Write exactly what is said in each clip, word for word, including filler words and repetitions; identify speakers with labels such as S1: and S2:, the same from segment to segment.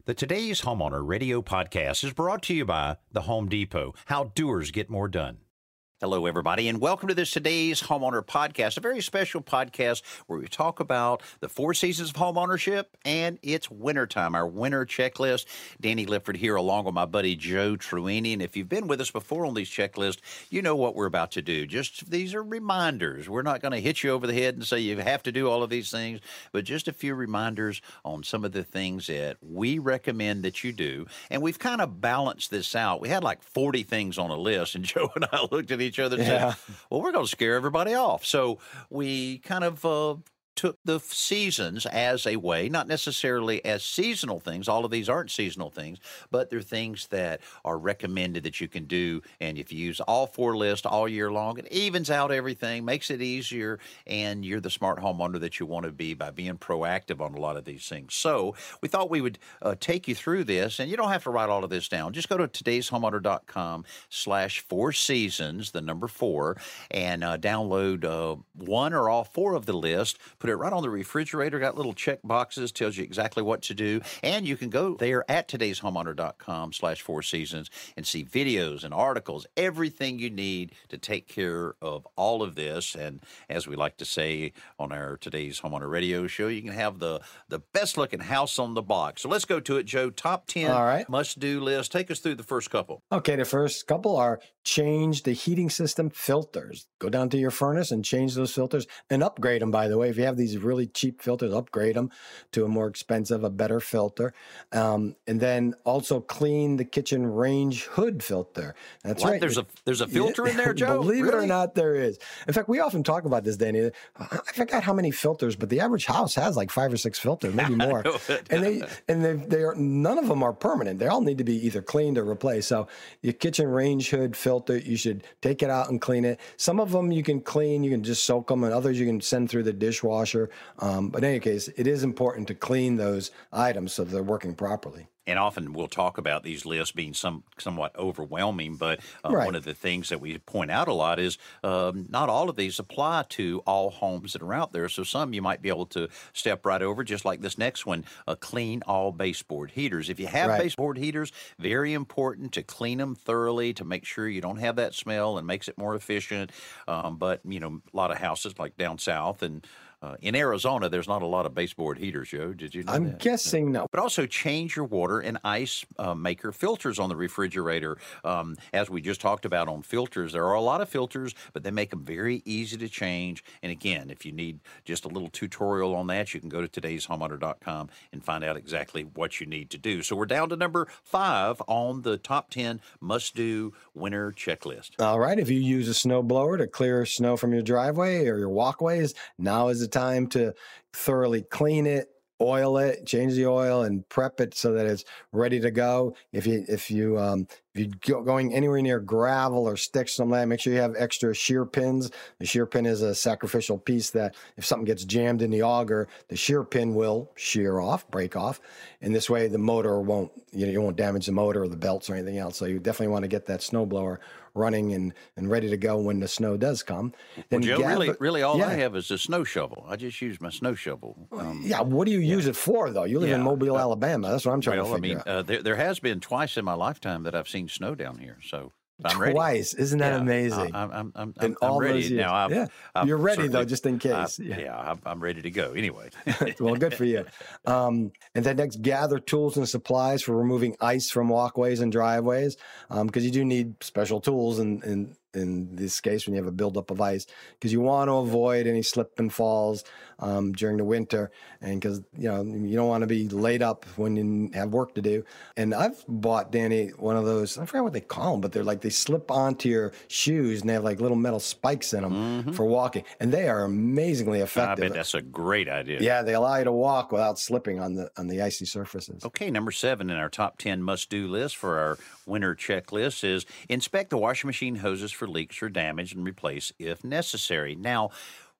S1: The Today's Homeowner Radio podcast is brought to you by The Home Depot, how doers get more done. Hello, everybody, and welcome to this Today's Homeowner podcast, a very special podcast where we talk about the four seasons of home ownership and it's wintertime, our winter checklist. Danny Lipford here along with my buddy Joe Truini, and if you've been with us before on these checklists, you know what we're about to do. Just these are reminders. We're not going to hit you over the head and say you have to do all of these things, but just a few reminders on some of the things that we recommend that you do, and we've kind of balanced this out. We had like forty things on a list, and Joe and I looked at each other and
S2: Yeah.
S1: said, well, we're going to scare everybody off. So we kind of uh, took the seasons as a way, not necessarily as seasonal things. All of these aren't seasonal things, but they're things that are recommended that you can do. And if you use all four lists all year long, it evens out everything, makes it easier, and you're the smart homeowner that you want to be by being proactive on a lot of these things. So we thought we would uh, take you through this, and you don't have to write all of this down. Just go to today's homeowner dot com slash four seasons, the number four, and uh, download uh, one or all four of the list. Put it right on the refrigerator, got little check boxes, tells you exactly what to do. And you can go there at today's homeowner dot com slash four seasons and see videos and articles, everything you need to take care of all of this. And as we like to say on our Today's Homeowner Radio show, you can have the, the best looking house on the block. So let's go to it, Joe. Top ten
S2: All right.
S1: must-do list. Take us through the first couple.
S2: Okay, the first couple are change the heating system filters. Go down to your furnace and change those filters and upgrade them, by the way. If you have these really cheap filters, upgrade them to a more expensive, a better filter. Um, and then also clean the kitchen range hood filter. That's
S1: What?
S2: right.
S1: There's a there's a filter in there, Joe?
S2: Believe it or
S1: Really?
S2: not, there is. In fact, we often talk about this, Danny. I forgot how many filters, but the average house has like five or six filters, maybe more.
S1: know it.
S2: And they and they they are none of them are permanent. They all need to be either cleaned or replaced. So your kitchen range hood filter, you should take it out and clean it. Some of them you can clean, you can just soak them, and others you can send through the dishwasher. Um, but in any case, it is important to clean those items so they're working properly.
S1: And often we'll talk about these lists being some somewhat overwhelming, but uh,
S2: Right.
S1: one of the things that we point out a lot is um, not all of these apply to all homes that are out there. So some you might be able to step right over, just like this next one, uh, clean all baseboard heaters. If you have
S2: Right.
S1: baseboard heaters, very important to clean them thoroughly to make sure you don't have that smell and makes it more efficient. Um, but, you know, a lot of houses like down south and Uh, in Arizona, there's not a lot of baseboard heaters, Joe. Did you know
S2: I'm
S1: that?
S2: guessing no.
S1: But also change your water and ice uh, maker filters on the refrigerator. Um, as we just talked about on filters, there are a lot of filters, but they make them very easy to change. And again, if you need just a little tutorial on that, you can go to today's homeowner dot com and find out exactly what you need to do. So we're down to number five on the top ten must-do winter checklist.
S2: All right. If you use a snow blower to clear snow from your driveway or your walkways, now is the time to thoroughly clean it, oil it, change the oil, and prep it so that it's ready to go. If you if you um, if you're going anywhere near gravel or sticks, something like that, make sure you have extra shear pins. The shear pin is a sacrificial piece that if something gets jammed in the auger, the shear pin will shear off, break off, and this way the motor won't you know you won't damage the motor or the belts or anything else. So you definitely want to get that snowblower running and, and ready to go when the snow does come.
S1: Well,
S2: Then
S1: Joe,
S2: gather-
S1: really, really all I
S2: yeah.
S1: have is a snow shovel. I just use my snow shovel. Um,
S2: Yeah, what do you use it for, though? You live in
S1: Yeah.
S2: Mobile,
S1: Uh,
S2: Alabama. That's what I'm trying
S1: well,
S2: to
S1: I
S2: figure
S1: mean,
S2: out.
S1: uh, there, there has been twice in my lifetime that I've seen snow down here. So I'm ready.
S2: Twice. Isn't that
S1: Yeah,
S2: amazing?
S1: I, I'm, I'm, I'm,
S2: In
S1: I'm
S2: all
S1: ready
S2: those years.
S1: now. I've,
S2: Yeah.
S1: I've
S2: You're ready, though,
S1: certainly-
S2: just in case.
S1: I've-
S2: Yeah.
S1: yeah, I'm, I'm ready to go. Anyway,
S2: Well, good for you. Um, and then next, gather tools and supplies for removing ice from walkways and driveways, because you do need special tools in, in, in this case when you have a buildup of ice, because you want to avoid any slip and falls um, during the winter, and because you know you don't want to be laid up when you have work to do. And I've bought, Danny, one of those, I forgot what they call them, but they're like they slip onto your shoes and they have like little metal spikes in them for walking, and they are amazingly
S1: I
S2: effective.
S1: bet that's a great idea.
S2: Yeah, they allow you to walk without slipping on the on the icy surfaces.
S1: Okay, number seven in our top ten must-do list for our winter checklist is inspect the washing machine hoses for leaks or damage and replace if necessary. Now,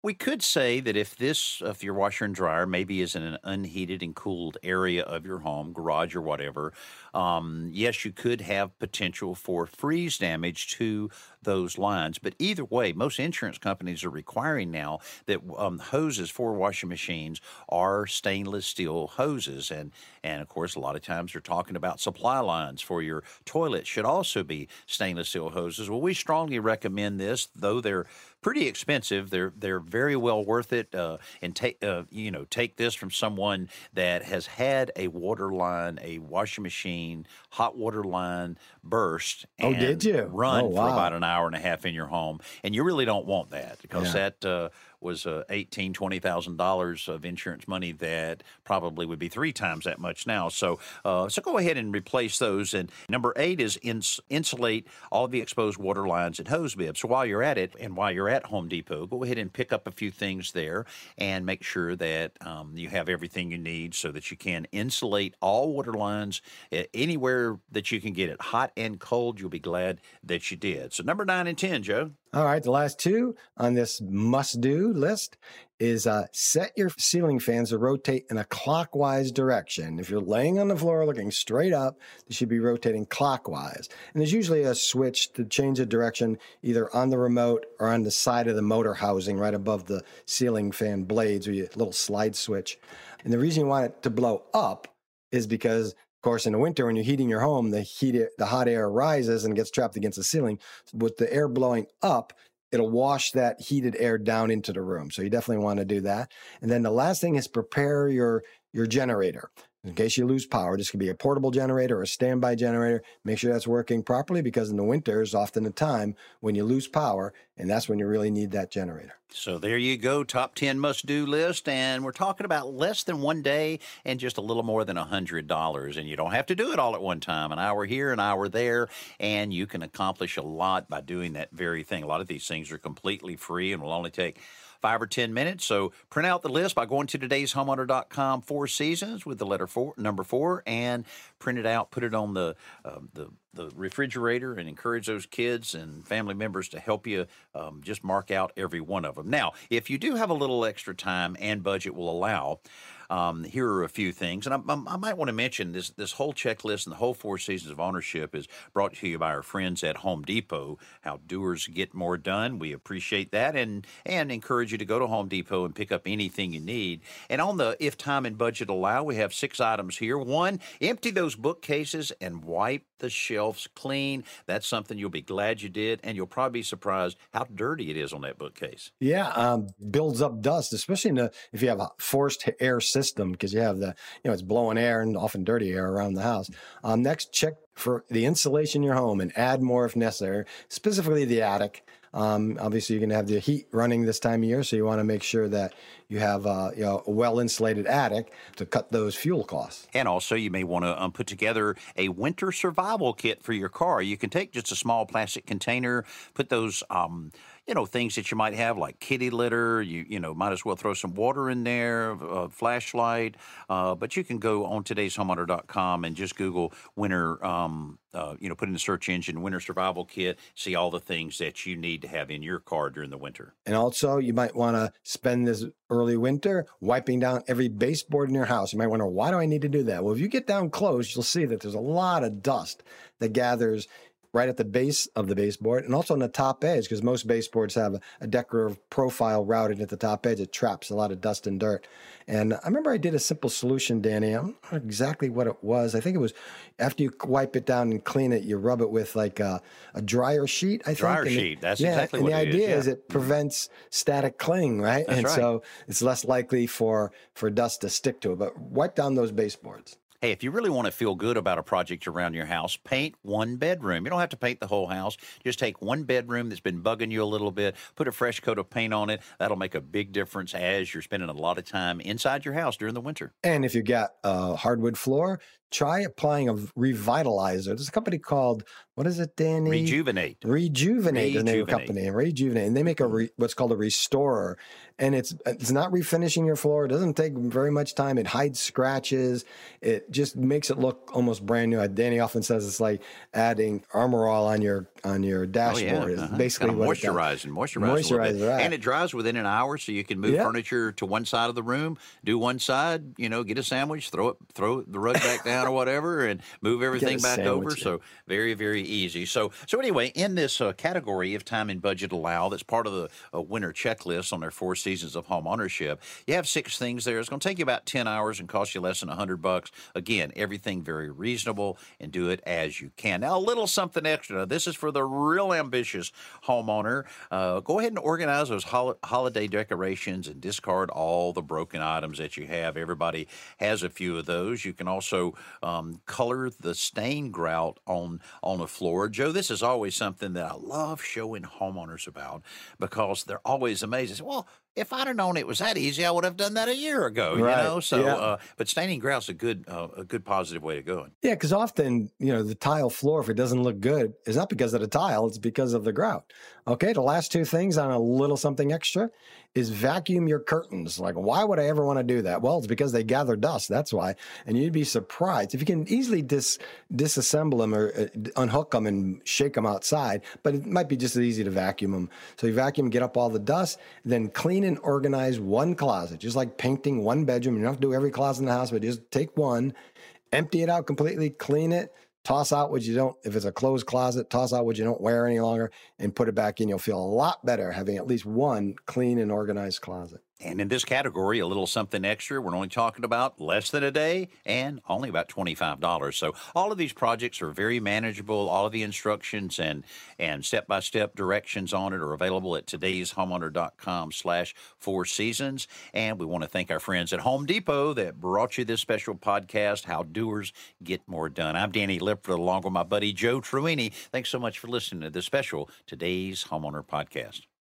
S1: We could say that if this, if your washer and dryer maybe is in an unheated and cooled area of your home, garage or whatever, um, yes, you could have potential for freeze damage to those lines. But either way, most insurance companies are requiring now that um, hoses for washing machines are stainless steel hoses. And, and of course, a lot of times they're talking about supply lines for your toilet should also be stainless steel hoses. Well, we strongly recommend this, though they're pretty expensive. They're they're very well worth it. Uh, and take uh, you know take this from someone that has had a water line, a washing machine, hot water line burst.
S2: Oh,
S1: And
S2: did you?
S1: run
S2: Oh,
S1: for
S2: wow.
S1: about an hour and a half in your home, and you really don't want that because
S2: Yeah.
S1: that uh, was uh, eighteen, twenty thousand dollars of insurance money that probably would be three times that much now. So, uh, so go ahead and replace those. And number eight is ins- insulate all the exposed water lines and hose bibs. So while you're at it, and while you're at Home Depot, go ahead and pick up a few things there and make sure that um, you have everything you need so that you can insulate all water lines uh, anywhere that you can get it, hot and cold. You'll be glad that you did. So number nine and ten, Joe.
S2: All right, the last two on this must-do list is uh, set your ceiling fans to rotate in a clockwise direction. If you're laying on the floor looking straight up, they should be rotating clockwise. And there's usually a switch to change the direction either on the remote or on the side of the motor housing right above the ceiling fan blades, or a little slide switch. And the reason you want it to blow up is because, of course, in the winter, when you're heating your home, the heat, the hot air rises and gets trapped against the ceiling. With the air blowing up, it'll wash that heated air down into the room. So you definitely want to do that. And then the last thing is prepare your, your generator. In case you lose power, this could be a portable generator or a standby generator. Make sure that's working properly, because in the winter is often the time when you lose power, and that's when you really need that generator.
S1: So there you go, top ten must-do list, and we're talking about less than one day and just a little more than one hundred dollars, and you don't have to do it all at one time, an hour here, an hour there, and you can accomplish a lot by doing that very thing. A lot of these things are completely free and will only take five or ten minutes. So print out the list by going to today's homeowner dot com four seasons with the letter four, number four, and print it out, put it on the uh, the the refrigerator, and encourage those kids and family members to help you um, just mark out every one of them. Now, if you do have a little extra time and budget will allow, Um, here are a few things, and I, I, I might want to mention this. This whole checklist and the whole four seasons of ownership is brought to you by our friends at Home Depot. How doers get more done. We appreciate that, and and encourage you to go to Home Depot and pick up anything you need. And on the if time and budget allow, we have six items here. One, empty those bookcases and wipe the shelves clean. That's something you'll be glad you did, and you'll probably be surprised how dirty it is on that bookcase.
S2: Yeah, um, builds up dust, especially in the, if you have a forced air system, because you have the, you know, it's blowing air and often dirty air around the house. Um, next, check for the insulation in your home and add more if necessary, specifically the attic. Um, obviously, you're going to have the heat running this time of year, so you want to make sure that you have uh, you know, a well-insulated attic to cut those fuel costs.
S1: And also, you may want to um, put together a winter survival kit for your car. You can take just a small plastic container, put those, um, you know, things that you might have like kitty litter. You you know, might as well throw some water in there, a flashlight. Uh, but you can go on today's homeowner dot com and just Google winter, um, uh, you know, put in the search engine winter survival kit, see all the things that you need to have in your car during the winter.
S2: And also, you might want to spend this early winter wiping down every baseboard in your house. You might wonder, why do I need to do that? Well, if you get down close, you'll see that there's a lot of dust that gathers right at the base of the baseboard and also on the top edge, because most baseboards have a, a decorative profile routed at the top edge. It traps a lot of dust and dirt. And I remember I did a simple solution, Danny. I don't know exactly what it was. I think it was after you wipe it down and clean it, you rub it with like a, a dryer sheet, I
S1: Dryer
S2: think. And
S1: sheet.
S2: It,
S1: That's
S2: yeah,
S1: exactly
S2: and
S1: what
S2: the
S1: it is.
S2: idea
S1: Yeah.
S2: is it prevents static clinging, right?
S1: That's
S2: and
S1: right.
S2: so it's less likely for, for dust to stick to it. But wipe down those baseboards.
S1: Hey, if you really want to feel good about a project around your house, paint one bedroom. You don't have to paint the whole house. Just take one bedroom that's been bugging you a little bit, put a fresh coat of paint on it. That'll make a big difference as you're spending a lot of time inside your house during the winter.
S2: And if you got a hardwood floor, try applying a revitalizer. There's a company called, what is it, Danny?
S1: Rejuvenate.
S2: Rejuvenate is the name of the
S1: Rejuvenate.
S2: company. Rejuvenate. And they make a re, what's called a restorer. And it's it's not refinishing your floor. It doesn't take very much time. It hides scratches. It just makes it look almost brand new. Danny often says it's like adding Armor All on your on your dashboard.
S1: Oh, yeah.
S2: It's
S1: uh-huh.
S2: basically
S1: kind of
S2: what
S1: moisturize
S2: it
S1: and moisturize, moisturize a little bit.
S2: Right.
S1: And it dries within an hour, so you can move
S2: Yep.
S1: furniture to one side of the room, do one side, you know, get a sandwich, throw it, throw the rug back down or whatever, and move everything back over.
S2: Yeah.
S1: So very, very easy. So, so anyway, in this uh, category of time and budget allow, that's part of the uh, winter checklist on their four seasons of home ownership. You have six things there. It's going to take you about ten hours and cost you less than a hundred bucks. Again, everything very reasonable, and do it as you can. Now, a little something extra. Now, this is for the real ambitious homeowner. Uh, go ahead and organize those hol- holiday decorations and discard all the broken items that you have. Everybody has a few of those. You can also um, color the stain grout on, on the floor. Joe, this is always something that I love showing homeowners about because they're always amazed. They say, well, if I'd have known it was that easy, I would have done that a year ago,
S2: Right.
S1: you know? So,
S2: Yeah.
S1: uh, but staining grout's a good, uh, a good positive way to go.
S2: Yeah, because often, you know, the tile floor, if it doesn't look good, it's not because of the tile, it's because of the grout. Okay, the last two things on a little something extra is vacuum your curtains. Like, why would I ever want to do that? Well, it's because they gather dust. That's why. And you'd be surprised if you can easily dis disassemble them or uh, unhook them and shake them outside. But it might be just as easy to vacuum them. So you vacuum, get up all the dust, then clean and organize one closet, just like painting one bedroom. You don't have to do every closet in the house, but just take one, empty it out completely, clean it. Toss out what you don't, if it's a closed closet, toss out what you don't wear any longer and put it back in. You'll feel a lot better having at least one clean and organized closet.
S1: And in this category, a little something extra, we're only talking about less than a day and only about twenty-five dollars. So all of these projects are very manageable. All of the instructions and and step-by-step directions on it are available at today's homeowner dot com slash four seasons. And we want to thank our friends at Home Depot that brought you this special podcast, How Doers Get More Done. I'm Danny Lipford along with my buddy Joe Truini. Thanks so much for listening to this special Today's Homeowner Podcast.